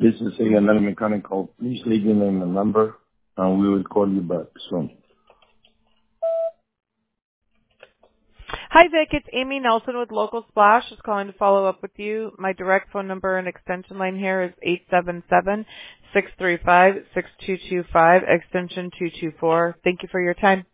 This is another mechanic call. Please leave your name and number, and we will call you back soon. Hi, Vic. It's Amy Nelson with Local Splash. Just calling to follow up with you. My direct phone number and extension line here is 877-635-6225, extension 224. Thank you for your time.